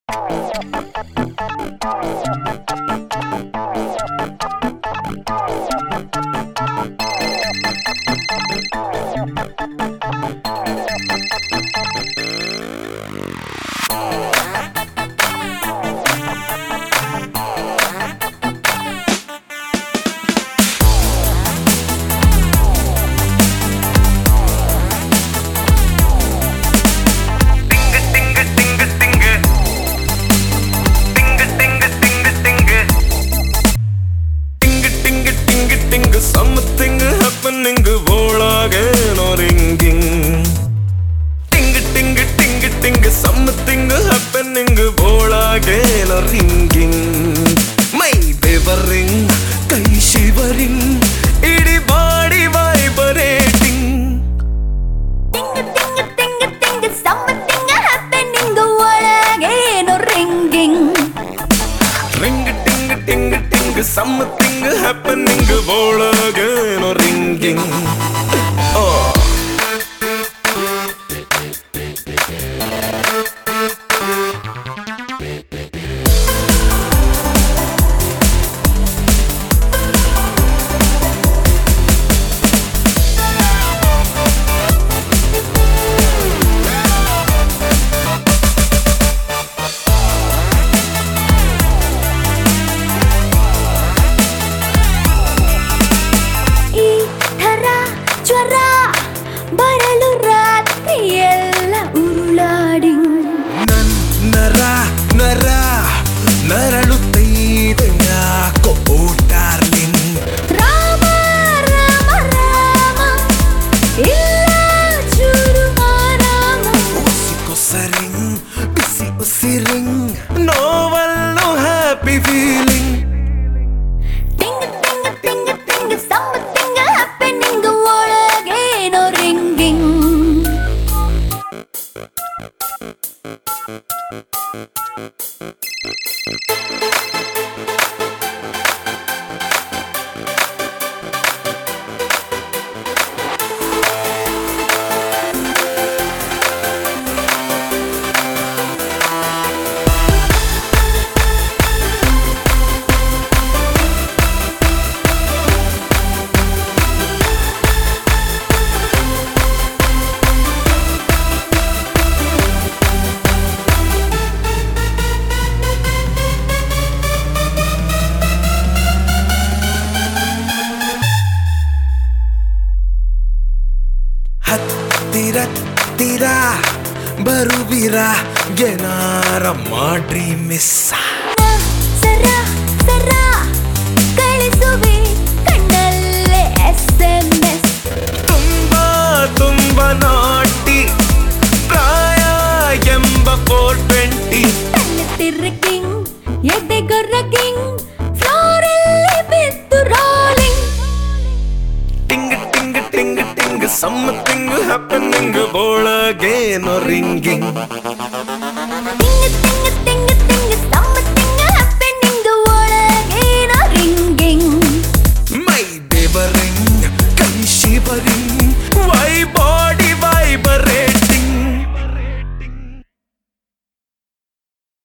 Something happening ಒಳಗೆ no ringing ting ting ting ting something happening ಒಳಗೆ no ringing ಮೈ ಬೆವರಿಂಗ್ ಕೈ shivering ಇಡೀ body vibrating ting ting ting ting something happening ಒಳಗೆ no ringing ring ting ting ting something happening ಒಳಗೆ no ringing oh ಬರಲು ರಾತ್ರಿಯೆಲ್ಲ ಉರುಳಾಡಿ ನರ ನರಳುತ್ತೈದೆ ಯಾಕೋ ಓ ಡಾರ್ಲಿಂಗ್ ರಾಮ ರಾಮ ರಾಮ ಇಲ್ಲ ಚೂರು ಆರಾಮ ಉಸಿರಿಂಗ್ ಬಿಸಿ ಉಸಿರಿಂಗ್ ನೋವಲ್ಲು happy feeling ting ting ting ting something happening ಒಳಗೆ no ringing ಹತ್ತಿರ ಬರುವಿರ ಏನಾರ ಮಾಡ್ರಿ ಮಿಸ್ ಸರ ಸರ ಕಳಿಸುವೆ ಕಣ್ಣಲ್ಲೇ SMS ತುಂಬಾ ನಾಟಿ ಪ್ರಾಯ ಎಂಬ 420 ತಿರ್ಕಿಂಗ್ ಎದೆಗೊರ್ರಕಿಂಗ್ ಫ್ಲೋರಲ್ಲಿ ಬಿದ್ದು rolling ting ting ting ting something happening ಒಳಗೆ no ringing